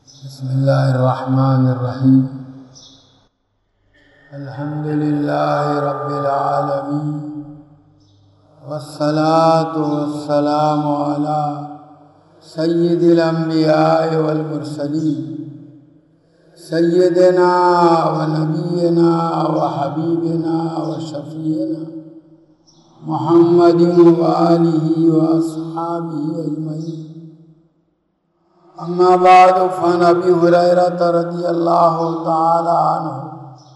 بسم اللہ الرحمن الرحیم الحمد للہ رب العالمین والصلاة والسلام علی سید الانبیاء والمرسلین سیدنا و نبینا و حبیبنا و شفیعنا محمد و آلہ و اصحابہ اجمعین. اما بعد فعن ابی ہریرہ رضی اللہ تعالی عنہ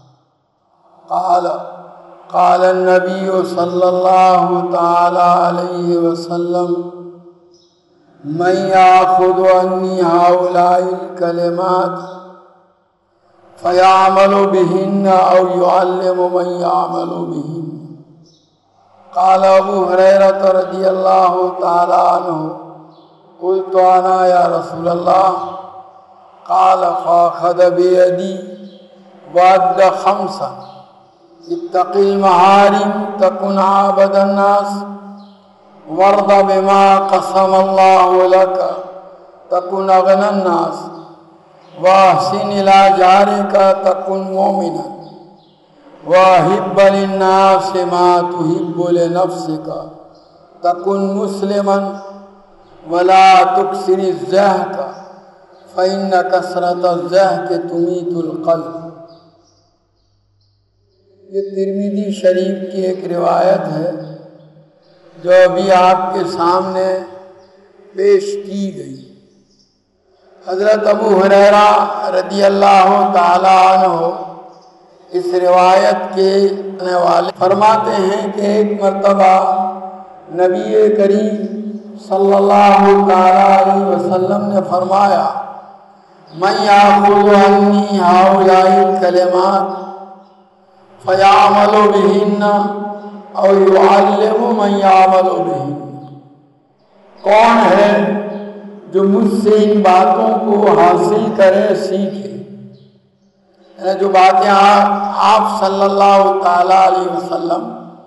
قال النبی صلی اللہ تعالی علیہ وسلم من یاخذ عنی هؤلاء الکلمات فیعمل بہن او یعلم من یعمل بہن. قال ابو ہریرہ رضی اللہ تعالی عنہ قلت انا یا رسول اللہ قال فاخذ بیدی وعد خمسا اتق المحارم تکن عابد الناس وارض بما قسم اللہ لک تکن اغنى الناس واحسن الى جارک تکن مومنا واحب للناس ما تحب لنفسک تکن مسلما ولا تکثر الضحک فإن کثرت الضحک تمیت القلب. یہ ترمذی شریف کی ایک روایت ہے جو ابھی آپ کے سامنے پیش کی گئی. حضرت ابو ہریرہ رضی اللہ تعالی عنہ اس روایت کے کہنے والے فرماتے ہیں کہ ایک مرتبہ نبی کریم صلی اللہ تعالی علیہ وسلم نے فرمایا من یاخذ عنی هؤلاء الکلمات فیعمل بہن او یعلم من یعمل بہن. کون ہے جو مجھ سے ان باتوں کو حاصل کرے سیکھے. یعنی جو باتیں آپ صلی اللہ تعالی علیہ وسلم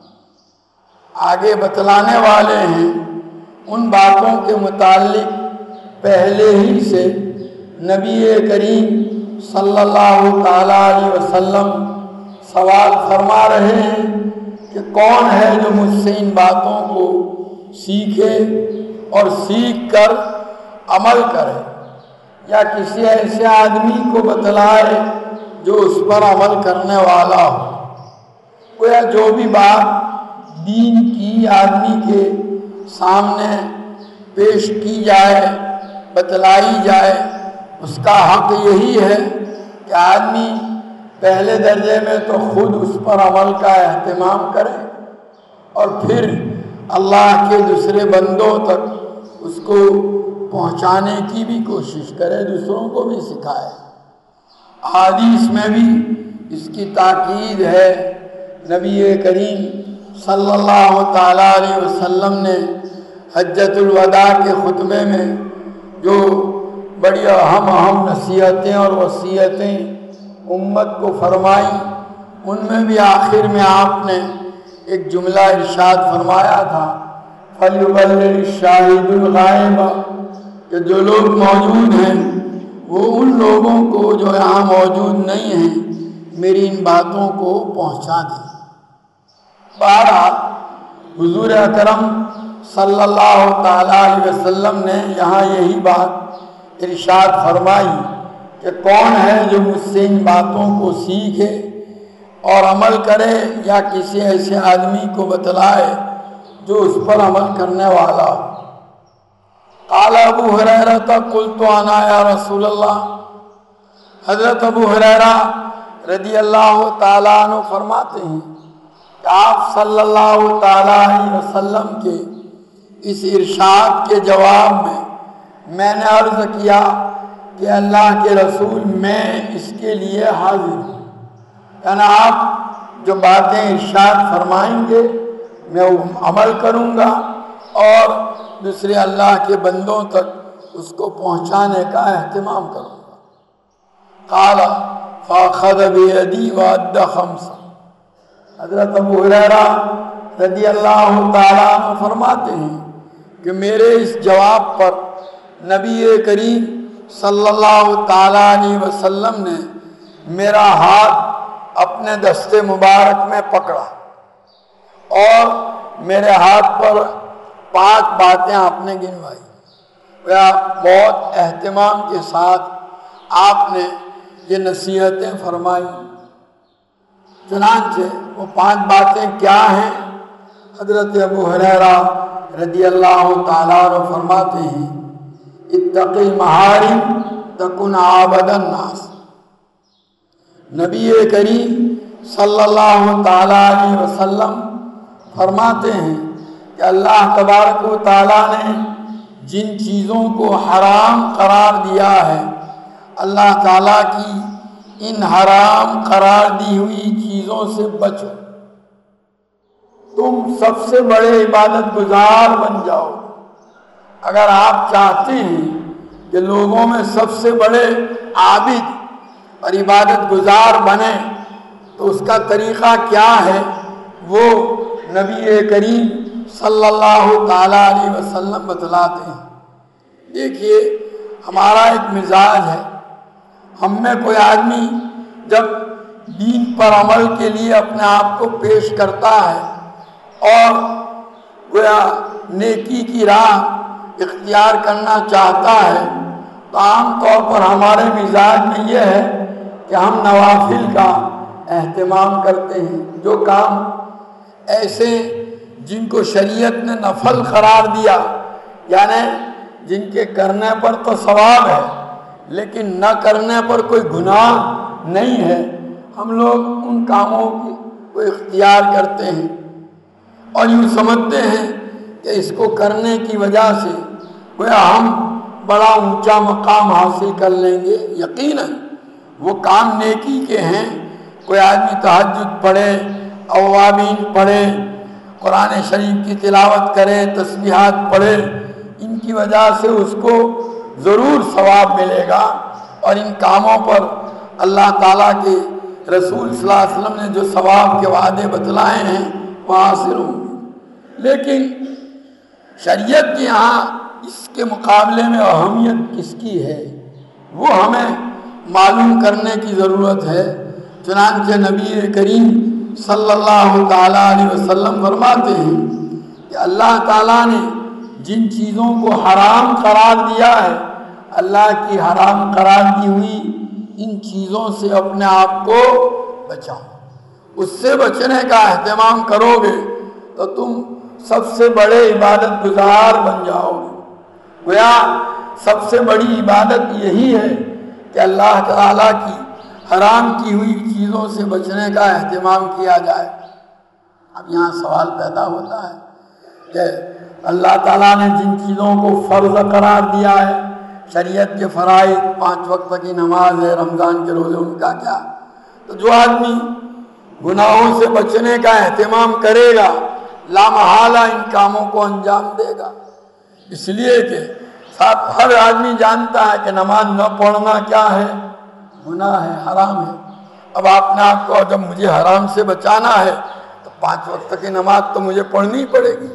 آگے بتلانے والے ہیں ان باتوں کے متعلق پہلے ہی سے نبی کریم صلی اللہ تعالی علیہ وسلم سوال فرما رہے ہیں کہ کون ہے جو مجھ سے ان باتوں کو سیکھے اور سیکھ کر عمل کرے یا کسی ایسے آدمی کو بتلائے جو اس پر عمل کرنے والا ہو. گویا جو بھی بات دین کی آدمی کے سامنے پیش کی جائے بتلائی جائے اس کا حق یہی ہے کہ آدمی پہلے درجے میں تو خود اس پر عمل کا اہتمام کرے اور پھر اللہ کے دوسرے بندوں تک اس کو پہنچانے کی بھی کوشش کرے, دوسروں کو بھی سکھائے. حدیث میں بھی اس کی تاکید ہے. نبی کریم صلی اللہ تعالی علیہ وسلم نے حجۃ الوداع کے خطبے میں جو بڑی اہم نصیحتیں اور وصیتیں امت کو فرمائی ان میں بھی آخر میں آپ نے ایک جملہ ارشاد فرمایا تھا فَلْيُبَلِّغِ الشَّاهِدُ الْغَائِبَ کہ جو لوگ موجود ہیں وہ ان لوگوں کو جو یہاں موجود نہیں ہیں میری ان باتوں کو پہنچا دیں. بہرحال حضور اکرم صلی اللہ تعالی علیہ وسلم نے یہاں یہی بات ارشاد فرمائی کہ کون ہے جو مجھ سے ان باتوں کو سیکھے اور عمل کرے یا کسی ایسے آدمی کو بتلائے جو اس پر عمل کرنے والا ہو. قال ابو ہریرہ قلت انا یا رسول اللہ. حضرت ابو ہریرہ رضی اللہ تعالی عنہ فرماتے ہیں کہ آپ صلی اللہ تعالی علیہ وسلم کے اس ارشاد کے جواب میں نے عرض کیا کہ اللہ کے رسول میں اس کے لیے حاضر ہوں. یعنی آپ جو باتیں ارشاد فرمائیں گے میں عمل کروں گا اور دوسرے اللہ کے بندوں تک اس کو پہنچانے کا اہتمام کروں گا. قال فاخذ بیدی وعد خمسا. حضرت ابو ہریرہ رضی اللہ تعالیٰ عنہ فرماتے ہیں کہ میرے اس جواب پر نبی کریم صلی اللہ تعالیٰ علیہ وسلم نے میرا ہاتھ اپنے دستے مبارک میں پکڑا اور میرے ہاتھ پر 5 باتیں آپ نے گنوائی. بہت اہتمام کے ساتھ آپ نے یہ نصیحتیں فرمائی. چنانچہ وہ 5 باتیں کیا ہیں؟ حضرت ابو ہریرہ رضی اللہ تعالیٰ عنہ فرماتے ہیں اتق المحارم تکن عابد الناس. نبی کریم صلی اللہ تعالیٰ علیہ وسلم فرماتے ہیں کہ اللہ تبارک و تعالیٰ نے جن چیزوں کو حرام قرار دیا ہے، اللہ تعالیٰ کی ان حرام قرار دی ہوئی چیزوں سے بچو. تم سب سے بڑے عبادت گزار بن جاؤ. اگر آپ چاہتے ہیں کہ لوگوں میں سب سے بڑے عابد اور عبادت گزار بنے تو اس کا طریقہ کیا ہے؟ وہ نبی کریم صلی اللہ تعالیٰ علیہ وسلم بتلاتے ہیں. دیکھیے ہمارا ایک مزاج ہے، ہم میں کوئی آدمی جب دین پر عمل کے لیے اپنے آپ کو پیش کرتا ہے اور گویا نیکی کی راہ اختیار کرنا چاہتا ہے تو عام طور پر ہمارے مزاج میں یہ ہے کہ ہم نوافل کا اہتمام کرتے ہیں. جو کام ایسے جن کو شریعت نے نفل قرار دیا، یعنی جن کے کرنے پر تو ثواب ہے لیکن نہ کرنے پر کوئی گناہ نہیں ہے، ہم لوگ ان کاموں کو اختیار کرتے ہیں اور یوں سمجھتے ہیں کہ اس کو کرنے کی وجہ سے گویا ہم بڑا اونچا مقام حاصل کر لیں گے. یقیناً وہ کام نیکی کے ہیں. کوئی آدمی تہجد پڑھے، اوابین پڑھے، قرآن شریف کی تلاوت کرے، تسبیحات پڑھے، ان کی وجہ سے اس کو ضرور ثواب ملے گا اور ان کاموں پر اللہ تعالیٰ کے رسول صلی اللہ علیہ وسلم نے جو ثواب کے وعدے بتلائے ہیں وہ حاصل ہوں گے. لیکن شریعت کے یہاں اس کے مقابلے میں اہمیت کس کی ہے وہ ہمیں معلوم کرنے کی ضرورت ہے. چنانچہ نبی کریم صلی اللہ تعالیٰ علیہ وسلم فرماتے ہیں کہ اللہ تعالیٰ نے جن چیزوں کو حرام قرار دیا ہے، اللہ کی حرام قرار دی ہوئی ان چیزوں سے اپنے آپ کو بچاؤ. اس سے بچنے کا اہتمام کرو گے تو تم سب سے بڑے عبادت گزار بن جاؤ گے. گویا سب سے بڑی عبادت یہی ہے کہ اللہ تعالیٰ کی حرام کی ہوئی چیزوں سے بچنے کا اہتمام کیا جائے. اب یہاں سوال پیدا ہوتا ہے کہ اللہ تعالیٰ نے جن چیزوں کو فرض قرار دیا ہے، شریعت کے فرائض، 5 وقت کی نماز ہے، رمضان کے روزے، ان کا کیا؟ تو جو آدمی گناہوں سے بچنے کا اہتمام کرے گا لامحالہ ان کاموں کو انجام دے گا. اس لیے کہ ہر آدمی جانتا ہے کہ نماز نہ پڑھنا کیا ہے؟ گناہ ہے، حرام ہے. اب آپ نے آپ کو جب مجھے حرام سے بچانا ہے تو 5 وقت کی نماز تو مجھے پڑھنی پڑے گی.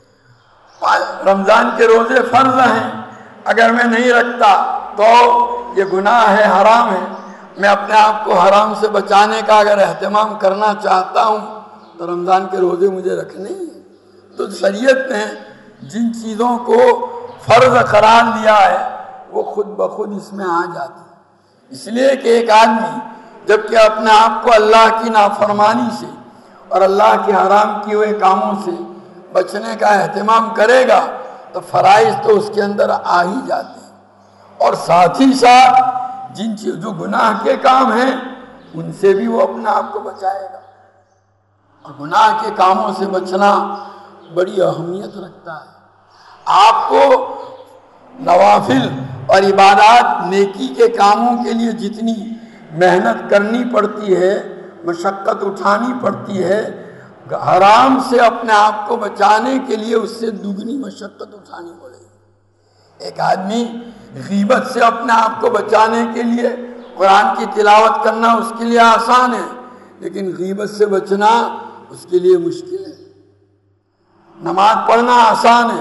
رمضان کے روزے فرض ہیں، اگر میں نہیں رکھتا تو یہ گناہ ہے، حرام ہے. میں اپنے آپ کو حرام سے بچانے کا اگر اہتمام کرنا چاہتا ہوں تو رمضان کے روزے مجھے رکھنے ہی ہیں. تو شریعت نے جن چیزوں کو فرض قرار دیا ہے وہ خود بخود اس میں آ جاتی ہے. اس لیے کہ ایک آدمی جب کہ اپنے آپ کو اللہ کی نافرمانی سے اور اللہ کے حرام کیے ہوئے کاموں سے بچنے کا اہتمام کرے گا تو فرائض تو اس کے اندر آ ہی جاتے ہیں، اور ساتھ ہی ساتھ جو گناہ کے کام ہیں ان سے بھی وہ اپنے آپ کو بچائے گا. اور گناہ کے کاموں سے بچنا بڑی اہمیت رکھتا ہے. آپ کو نوافل اور عبادات نیکی کے کاموں کے لیے جتنی محنت کرنی پڑتی ہے، مشقت اٹھانی پڑتی ہے، حرام سے اپنے آپ کو بچانے کے لیے اس سے دگنی مشقت اٹھانی پڑے گی. ایک آدمی غیبت سے اپنے آپ کو بچانے کے لیے قرآن کی تلاوت کرنا اس کے لیے آسان ہے، لیکن غیبت سے بچنا اس کے لیے مشکل ہے. نماز پڑھنا آسان ہے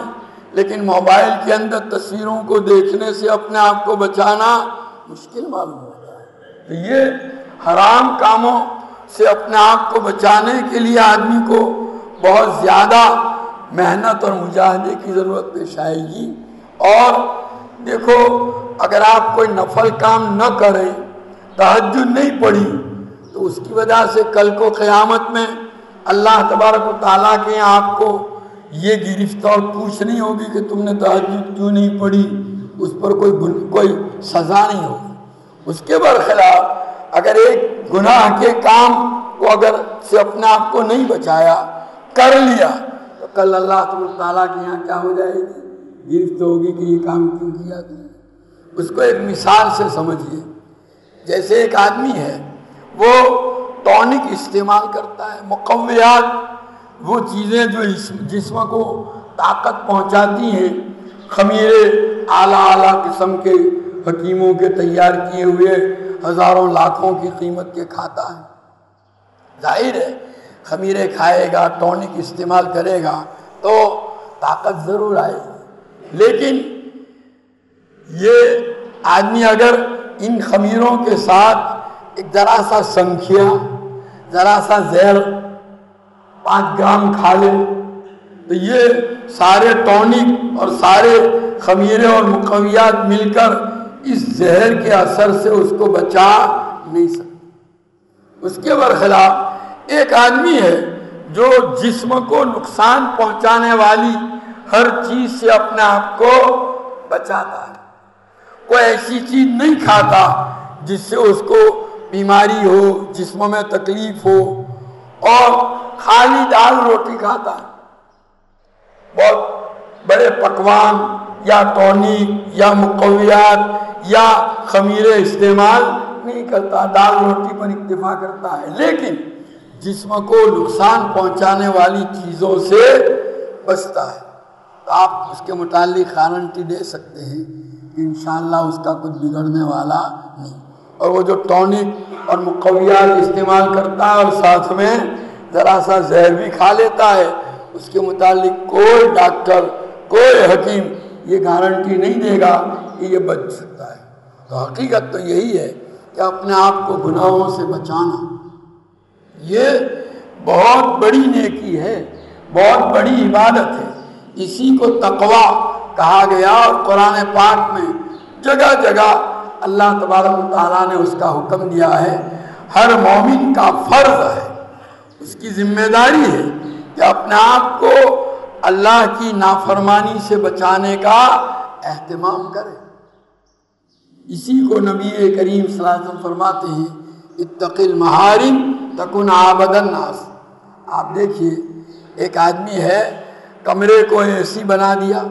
لیکن موبائل کے اندر تصویروں کو دیکھنے سے اپنے آپ کو بچانا مشکل معلوم ہوتا ہے۔ تو یہ حرام کاموں سے اپنے آپ کو بچانے کے لیے آدمی کو بہت زیادہ محنت اور مجاہدے کی ضرورت پیش آئے گی۔ اور دیکھو، اگر آپ کوئی نفل کام نہ کریں، تہجد نہیں پڑھی، تو اس کی وجہ سے کل کو قیامت میں اللہ تبارک و تعالیٰ کے یہاں آپ کو یہ گرفت اور پوچھنی ہوگی کہ تم نے تہجد کیوں نہیں پڑھی، اس پر کوئی سزا نہیں ہوگی۔ اس کے برخلاف اگر ایک گناہ کے کام کو اگر سے اپنے آپ کو نہیں بچایا، کر لیا، تو کل اللہ تبارک و تعالیٰ کے یہاں کیا ہو جائے گی؟ گرفت ہوگی کہ یہ کام کیوں کیا تم نے۔ اس کو ایک مثال سے سمجھیے، جیسے ایک آدمی ہے، وہ ٹونک استعمال کرتا ہے، مقویات، وہ چیزیں جو جسم کو طاقت پہنچاتی ہیں، خمیرے اعلیٰ قسم کے حکیموں کے تیار کیے ہوئے ہزاروں لاکھوں کی قیمت کے کھاتا ہے۔ ظاہر ہے خمیرے کھائے گا، ٹونک استعمال کرے گا تو طاقت ضرور آئے گی، لیکن یہ آدمی اگر ان خمیروں کے ساتھ ایک ذرا سا سنکھیا، ذرا سا زہر 5 گرام کھا لے، تو یہ سارے ٹونک اور سارے خمیرے اور مقویات مل کر اس زہر کے اثر سے اس کو بچا نہیں سکتے۔ اس کے برخلاف ایک آدمی ہے جو جسم کو نقصان پہنچانے والی ہر چیز سے اپنے آپ کو بچاتا ہے، کوئی ایسی چیز نہیں کھاتا جس سے اس کو بیماری ہو، جسم میں تکلیف ہو، اور خالی دال روٹی کھاتا ہے۔ بہت بڑے پکوان یا ٹونک یا مقویات یا خمیرے استعمال نہیں کرتا، دال روٹی پر اکتفا کرتا ہے، لیکن جسم کو نقصان پہنچانے والی چیزوں سے بچتا ہے۔ تو آپ اس کے متعلق گارنٹی دے سکتے ہیں کہ انشاءاللہ اس کا کچھ بگڑنے والا نہیں۔ اور وہ جو ٹونک اور مقویات استعمال کرتا ہے اور ساتھ میں ذرا سا زہر بھی کھا لیتا ہے، اس کے متعلق کوئی ڈاکٹر، کوئی حکیم یہ گارنٹی نہیں دے گا کہ یہ بچ سکتا ہے۔ تو حقیقت تو یہی ہے کہ اپنے آپ کو گناہوں سے بچانا یہ بہت بڑی نیکی ہے، بہت بڑی عبادت ہے۔ اسی کو تقویٰ کہا گیا، اور قرآن پاک میں جگہ جگہ اللہ تبارک و تعالیٰ نے اس کا حکم دیا ہے۔ ہر مومن کا فرض ہے، اس کی ذمہ داری ہے کہ اپنے آپ کو اللہ کی نافرمانی سے بچانے کا اہتمام کرے۔ اسی کو نبی کریم صلی اللہ علیہ وسلم فرماتے ہیں، اتق المحارم تکن عابد الناس۔ آپ دیکھیے، ایک آدمی ہے، کمرے کو اے سی بنا دیا،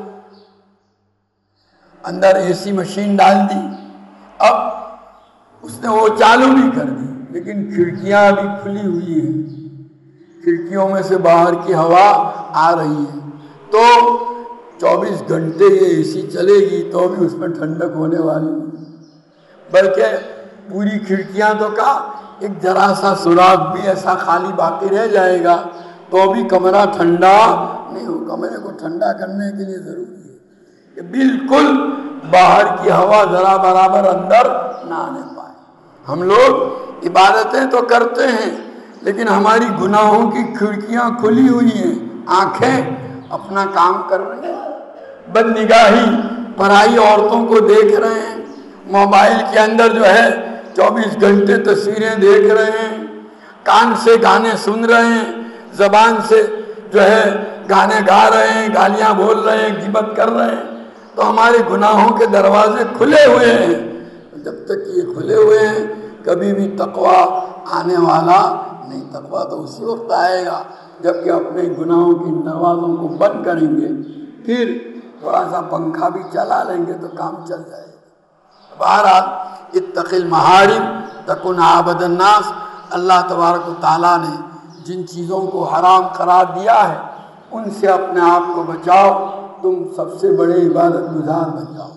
اندر اے سی مشین ڈال دی، اب اس نے وہ چالو بھی کر دی، لیکن کھڑکیاں ابھی کھلی ہوئی ہیں، کھڑکیوں میں سے باہر کی ہوا آ رہی ہے، تو 24 گھنٹے یہ اے سی چلے گی تو بھی اس میں ٹھنڈک ہونے والی نہیں، بلکہ پوری کھڑکیاں تو کا ایک ذرا سا سوراخ بھی ایسا خالی باقی رہ جائے گا تو بھی کمرہ ٹھنڈا نہیں ہو۔ کمرے کو ٹھنڈا کرنے کے لیے ضروری ہے کہ بالکل باہر کی ہوا ذرا برابر اندر نہ آنے پائے۔ ہم لوگ عبادتیں تو کرتے ہیں، لیکن ہماری گناہوں کی کھڑکیاں کھلی ہوئی ہیں، آنکھیں اپنا کام کر رہی ہیں، بد نگاہی پرائی عورتوں کو دیکھ رہے ہیں، موبائل کے اندر جو ہے 24 گھنٹے تصویریں دیکھ رہے ہیں، کان سے گانے سن رہے ہیں، زبان سے جو ہے گانے گا رہے ہیں، گالیاں بول رہے ہیں، غیبت کر رہے ہیں، تو ہمارے گناہوں کے دروازے کھلے ہوئے ہیں۔ جب تک یہ کھلے ہوئے ہیں کبھی بھی تقویٰ آنے والا نہیں۔ تقویٰ تو اسی وقت آئے گا جب کہ اپنے گناہوں کی دروازوں کو بند کریں گے، پھر تھوڑا سا پنکھا بھی چلا لیں گے تو کام چل جائے گا۔ بہرحال اتق المحارم تکن عابد الناس، اللہ تبارک و تعالیٰ نے جن چیزوں کو حرام قرار دیا ہے ان سے اپنے آپ کو بچاؤ، تم سب سے بڑے عبادت گزار بن جاؤ۔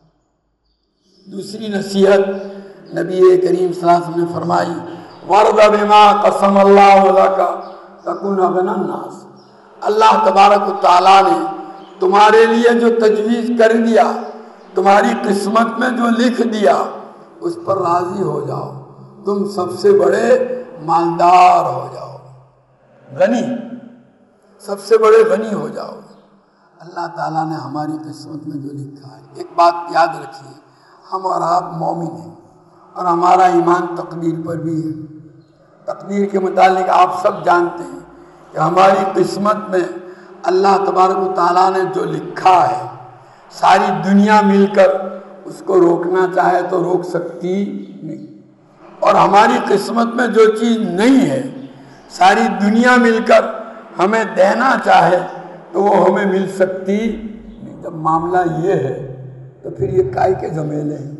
دوسری نصیحت نبی کریم صلی اللہ علیہ وسلم نے فرمائی، وَرْضَ بِمَا قَسَمَ اللَّهُ لَكَ تَكُنْ أَغْنَى النَّاسِ۔ اللہ تبارک و تعالیٰ نے تمہارے لیے جو تجویز کر دیا، تمہاری قسمت میں جو لکھ دیا، اس پر راضی ہو جاؤ، تم سب سے بڑے مالدار ہو جاؤ، غنی، سب سے بڑے غنی ہو جاؤ۔ اللہ تعالیٰ نے ہماری قسمت میں جو لکھا ہے، ایک بات یاد رکھیے، ہم اور آپ مومن ہیں اور ہمارا ایمان تقدیر پر بھی ہے۔ تقدیر کے متعلق آپ سب جانتے ہیں کہ ہماری قسمت میں اللہ تبارک و تعالیٰ نے جو لکھا ہے، ساری دنیا مل کر اس کو روکنا چاہے تو روک سکتی نہیں، اور ہماری قسمت میں جو چیز نہیں ہے، ساری دنیا مل کر ہمیں دینا چاہے تو وہ ہمیں مل سکتی نہیں۔ جب معاملہ یہ ہے تو پھر یہ کائے کے جھمیلے ہیں۔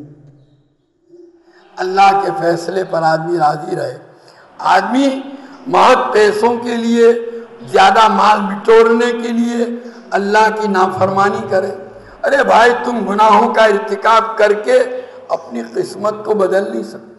اللہ کے فیصلے پر آدمی راضی رہے۔ آدمی محض پیسوں کے لیے، زیادہ مال بٹورنے کے لیے اللہ کی نافرمانی کرے؟ ارے بھائی، تم گناہوں کا ارتکاب کر کے اپنی قسمت کو بدل نہیں سکتے۔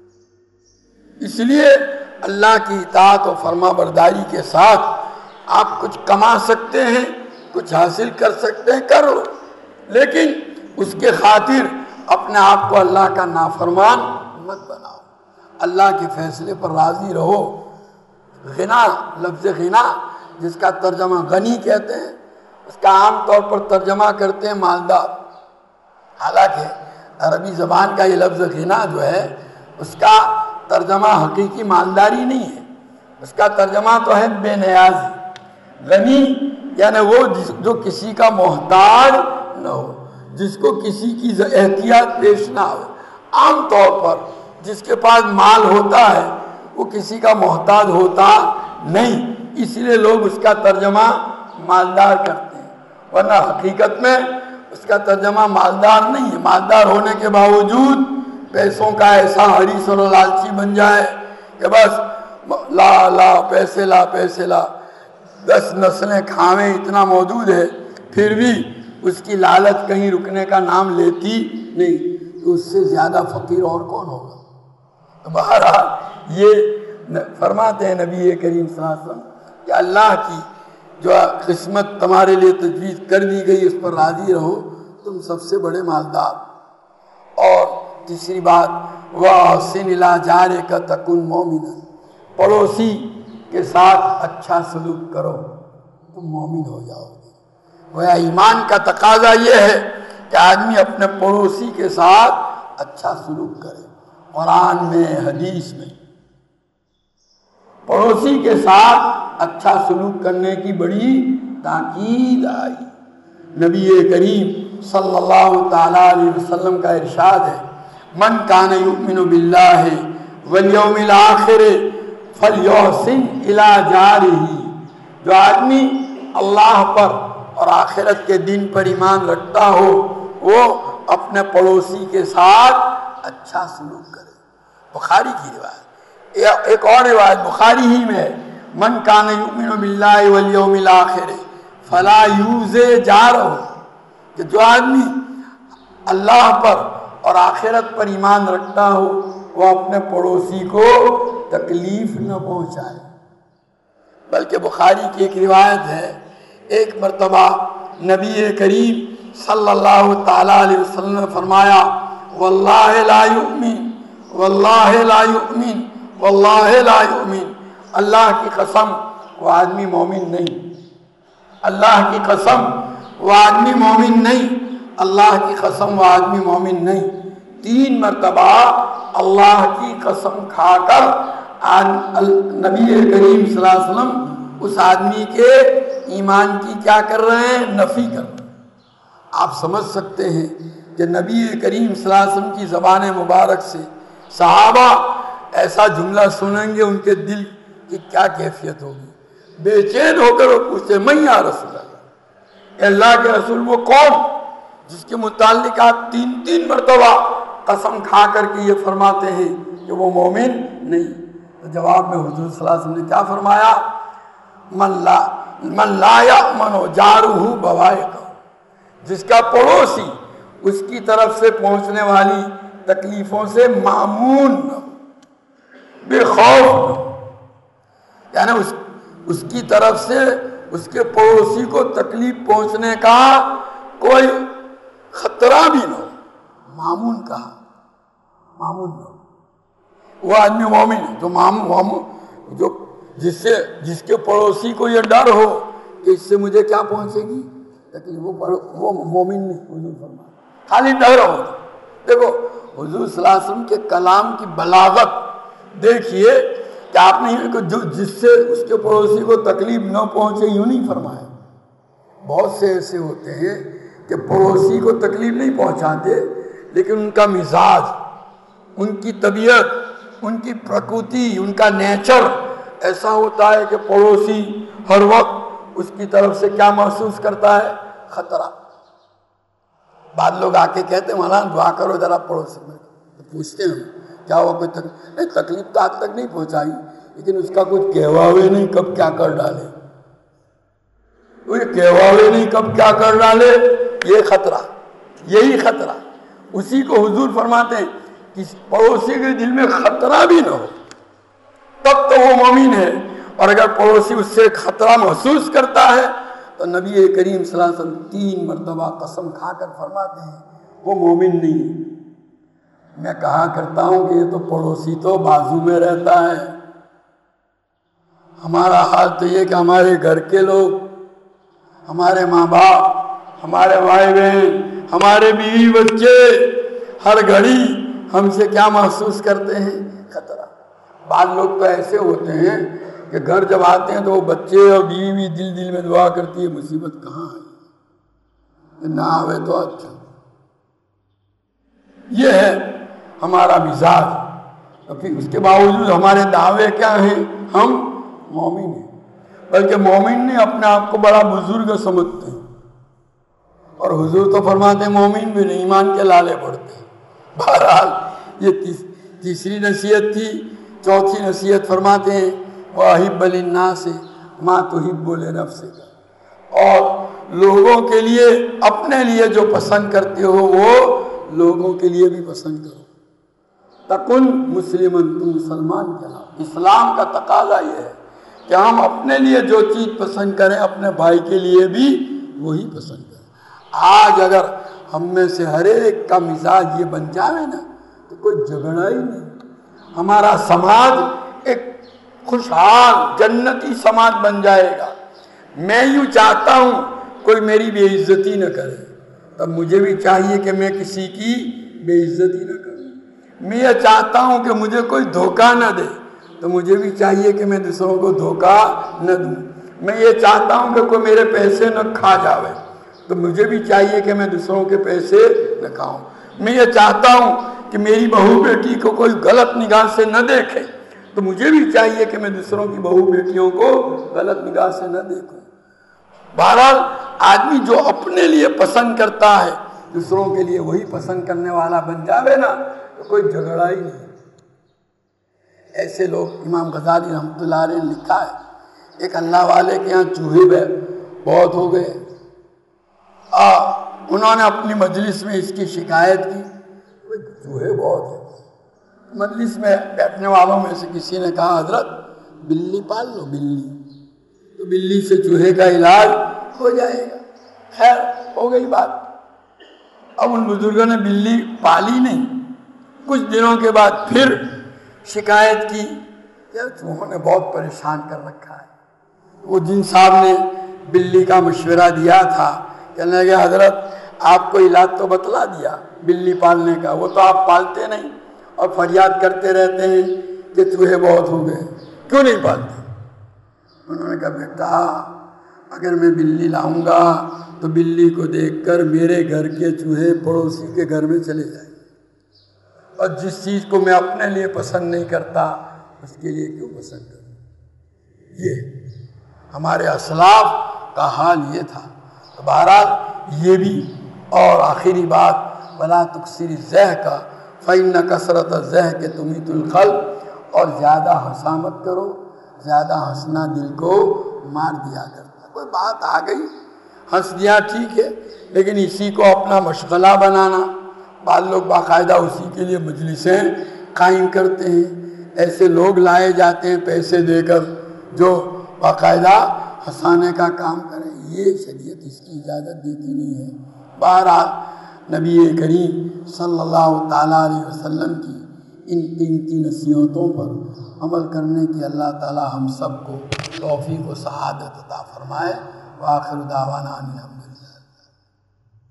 اس لیے اللہ کی اطاعت و فرما برداری کے ساتھ آپ کچھ کما سکتے ہیں، کچھ حاصل کر سکتے ہیں، کرو، لیکن اس کے خاطر اپنے آپ کو اللہ کا نافرمان مت بناؤ، اللہ کے فیصلے پر راضی رہو۔ غنا، لفظ غنا جس کا ترجمہ غنی کہتے ہیں، اس کا عام طور پر ترجمہ کرتے ہیں مالدار، حالانکہ عربی زبان کا یہ لفظ غنا جو ہے اس کا ترجمہ حقیقی مالداری نہیں ہے، اس کا ترجمہ تو ہے بے نیازی۔ غنی یعنی وہ جو کسی کا محتاج نہ ہو، جس کو کسی کی احتیاط پیش نہ ہو۔ عام طور پر جس کے پاس مال ہوتا ہے وہ کسی کا محتاج ہوتا نہیں، اس لیے لوگ اس کا ترجمہ مالدار کرتے ہیں، ورنہ حقیقت میں اس کا ترجمہ مالدار نہیں ہے۔ مالدار ہونے کے باوجود پیسوں کا ایسا حریص اور لالچی بن جائے کہ بس لا لا پیسے لا پیسے لا، 10 نسلیں کھاویں اتنا موجود ہے، پھر بھی اس کی لالچ کہیں رکنے کا نام لیتی نہیں، تو اس سے زیادہ فقیر اور کون ہوگا؟ بہرحال یہ فرماتے ہیں نبی کریم صلی اللہ علیہ وسلم کہ اللہ کی جو قسمت تمہارے لیے تجویز کر دی گئی اس پر راضی رہو، تم سب سے بڑے مالدار۔ اور تیسری بات، وَأَحْسِنْ إِلَىٰ جَارِكَ تَكُنْ مُؤْمِنًا، پڑوسی کے ساتھ اچھا سلوک کرو، تم مومن ہو جاؤ گے۔ گویا ایمان کا تقاضا یہ ہے کہ آدمی اپنے پڑوسی کے ساتھ اچھا سلوک کرے۔ قرآن میں، حدیث میں پڑوسی کے ساتھ اچھا سلوک کرنے کی بڑی تاکید آئی۔ نبی کریم صلی اللہ تعالیٰ علیہ وسلم کا ارشاد ہے، من کان یؤمن باللہ والیوم الآخر فلیحسن الی جارہ، جو آدمی اللہ پر اور آخرت کے دن پر ایمان رکھتا ہو وہ اپنے پڑوسی کے ساتھ اچھا سلوک کرے۔ بخاری کی روایت، ایک اور روایت بخاری ہی میں ہے، من کان یؤمن باللہ والیوم الآخر فلا یؤذی جارہ، کہ جو آدمی اللہ پر اور آخرت پر ایمان رکھتا ہو وہ اپنے پڑوسی کو تکلیف نہ پہنچائے۔ بلکہ بخاری کی ایک روایت ہے، ایک مرتبہ نبی کریم صلی اللہ تعالیٰ علیہ وسلم نے فرمایا، واللہ لا یؤمن واللہ لا یؤمن واللہ لا یؤمن، اللہ کی قسم وہ آدمی مومن نہیں، اللہ کی قسم وہ آدمی مومن نہیں، اللہ کی قسم وہ آدمی مومن نہیں۔ 3 مرتبہ اللہ کی قسم کھا کر نبی کریم صلی اللہ علیہ وسلم اس آدمی کے ایمان کی کیا کر رہے ہیں؟ نفی کر رہے ہیں۔ آپ سمجھ سکتے ہیں کہ نبی کریم صلی اللہ علیہ وسلم کی زبان مبارک سے صحابہ ایسا جملہ سنیں گے ان کے دل کی کیا کیفیت ہوگی؟ بے چین ہو کر وہ پوچھتے، میں یا رسول اللہ، اے اللہ کے رسول وہ کون جس کے متعلق آپ 3 مرتبہ قسم کھا کر کے یہ فرماتے ہیں کہ وہ مومن نہیں؟ تو جواب میں حضور صلی اللہ علیہ وسلم نے کیا فرمایا؟ من لا یأمن جارہ بوائقہ، جس کا پڑوسی اس کی طرف سے پہنچنے والی تکلیفوں سے مامون نہ ہو، بے خوف نہ ہو، یعنی اس کی طرف سے اس کے پڑوسی کو تکلیف پہنچنے کا کوئی خطرہ بھی نہ ہو. مامون کہا، مامون نہ ہو. وہ آدمی مومن ہے جو جس کے پڑوسی کو یہ ڈر ہو کہ اس سے مجھے کیا پہنچے گی تکلیف، وہ مومن نہیں. حضور فرمایا خالی ڈر ہو. دیکھو حضور صلی اللہ علیہ وسلم کے کلام کی بلاغت دیکھیے کہ آپ نے جس سے اس کے پڑوسی کو تکلیف نہ پہنچے یوں نہیں فرمایا. بہت سے ایسے ہوتے ہیں کہ پڑوسی کو تکلیف نہیں پہنچاتے، لیکن ان کا مزاج، ان کی طبیعت، ان کی پرکرتی، ان کا نیچر ایسا ہوتا ہے کہ پڑوسی ہر وقت اس کی طرف سے کیا محسوس کرتا ہے؟ خطرہ. بعض لوگ آ کے کہتے ہیں مولانا دعا کرو ذرا پڑوسی میں. تو پوچھتے ہیں کیا ہوا، کوئی نہیں تکلیف تو آج تک نہیں پہنچائی، لیکن اس کا کچھ کہواوے نہیں کب کیا کر ڈالے، کوئی کہواوے نہیں کب کیا کر ڈالے. یہ خطرہ، یہی خطرہ. اسی کو حضور فرماتے ہیں کہ پڑوسی کے دل میں خطرہ بھی نہ ہو تب تو وہ مومن ہے. اور اگر پڑوسی اس سے خطرہ محسوس کرتا ہے تو نبی کریم صلی اللہ علیہ وسلم 3 مرتبہ قسم کھا کر فرماتے ہیں وہ مومن نہیں ہے. میں کہا کرتا ہوں کہ یہ تو پڑوسی تو بازو میں رہتا ہے. ہمارا حال تو یہ کہ ہمارے گھر کے لوگ، ہمارے ماں باپ، ہمارے بھائی بہن، ہمارے بیوی بچے ہر گھڑی ہم سے کیا محسوس کرتے ہیں؟ خطرہ. بعض لوگ تو ایسے ہوتے ہیں کہ گھر جب آتے ہیں تو وہ بچے اور بیوی دل میں دعا کرتی ہے مصیبت کہاں ہے، نہ آوے تو اچھا. یہ ہے ہمارا مزاج. تو پھر اس کے باوجود ہمارے دعوے کیا ہیں؟ ہم مومن ہیں. بلکہ مومن نہیں اپنے آپ کو بڑا بزرگ سمجھتے ہیں. اور حضور تو فرماتے ہیں مومن بھی نہیں، ایمان کے لالے پڑتے ہیں. بہرحال یہ تیسری نصیحت تھی. چوتھی نصیحت فرماتے ہیں وَأَحِبَّ لِلنَّاسِ مَا تُحِبُّ لِنَفْسِكَ. اور لوگوں کے لیے اپنے لیے جو پسند کرتے ہو وہ لوگوں کے لیے بھی پسند کرو. تکن مسلمن، تم مسلمان کہلاؤ. اسلام کا تقاضا یہ ہے کہ ہم اپنے لیے جو چیز پسند کریں اپنے بھائی کے لیے بھی وہی پسند کریں. آج اگر ہم میں سے ہر ایک کا مزاج یہ بن جائے نا تو کوئی جھگڑا ہی نہیں. ہمارا سماج ایک خوشحال جنتی سماج بن جائے گا. میں یوں چاہتا ہوں کوئی میری بے عزتی نہ کرے، تب مجھے بھی چاہیے کہ میں کسی کی بے عزتی نہ کروں. میں یہ چاہتا ہوں کہ مجھے کوئی دھوکہ نہ دے، تو مجھے بھی چاہیے کہ میں دوسروں کو دھوکہ نہ دوں. میں یہ چاہتا ہوں کہ کوئی میرے پیسے نہ کھا جاوے، تو مجھے بھی چاہیے کہ میں دوسروں کے پیسے نہ کھاؤں. میں یہ چاہتا ہوں کہ میری بہو بیٹی کو کوئی غلط نگاہ سے نہ دیکھے، تو مجھے بھی چاہیے کہ میں دوسروں کی بہو بیٹیوں کو غلط نگاہ سے نہ دیکھوں. بہرحال آدمی جو اپنے لیے پسند کرتا ہے دوسروں کے لیے وہی پسند کرنے والا بن جاوے نا تو کوئی جھگڑا ہی نہیں. ایسے لوگ امام غزالی رحمۃ اللہ علیہ نے لکھا ہے ایک اللہ والے کے یہاں چوہے بہت ہو گئے. انہوں نے اپنی مجلس میں اس کی شکایت کی، چوہے بہت ہیں. مجلس میں بیٹھنے والوں میں سے کسی نے کہا حضرت بلی پال لو، بلی، تو بلی سے چوہے کا علاج ہو جائے گا. خیر ہو گئی بات. اب ان بزرگوں نے بلی پالی نہیں. کچھ دنوں کے بعد پھر شکایت کی کہ چوہوں نے بہت پریشان کر رکھا ہے. وہ جن صاحب نے بلی کا مشورہ دیا تھا کہنے لگے حضرت آپ کو علاج تو بتلا دیا بلی پالنے کا، وہ تو آپ پالتے نہیں اور فریاد کرتے رہتے ہیں کہ چوہے بہت ہو گئے، کیوں نہیں پالتے؟ انہوں نے کہا بیٹا اگر میں بلی لاؤں گا تو بلی کو دیکھ کر میرے گھر کے چوہے پڑوسی کے گھر میں چلے جائیں گے، اور جس چیز کو میں اپنے لیے پسند نہیں کرتا اس کے لیے کیوں پسند کروں؟ یہ ہمارے اسلاف کا حال یہ تھا. بہرحال یہ بھی. اور آخری بات وَلَا تُكْثِرِ الزَّحْكَ فَإِنَّ كَثْرَةَ الزَّحْكِ تُمِيتُ الْقَلْبَ. اور زیادہ ہنسا مت کرو، زیادہ ہنسنا دل کو مار دیا کرتا. کوئی بات آ گئی ہنس دیا ٹھیک ہے، لیکن اسی کو اپنا مشغلہ بنانا. بعض لوگ باقاعدہ اسی کے لیے مجلسیں قائم کرتے ہیں. ایسے لوگ لائے جاتے ہیں پیسے دے کر جو باقاعدہ ہنسانے کا کام کریں، یہ شریعت اس کی اجازت دیتی نہیں ہے۔ بہرحال نبی کریم صلی اللہ تعالیٰ علیہ وسلم کی ان قیمتی نصیحتوں پر عمل کرنے کی اللہ تعالیٰ ہم سب کو توفیق و سعادت عطا فرمائے۔ وآخر دعوانا ان الحمد للہ۔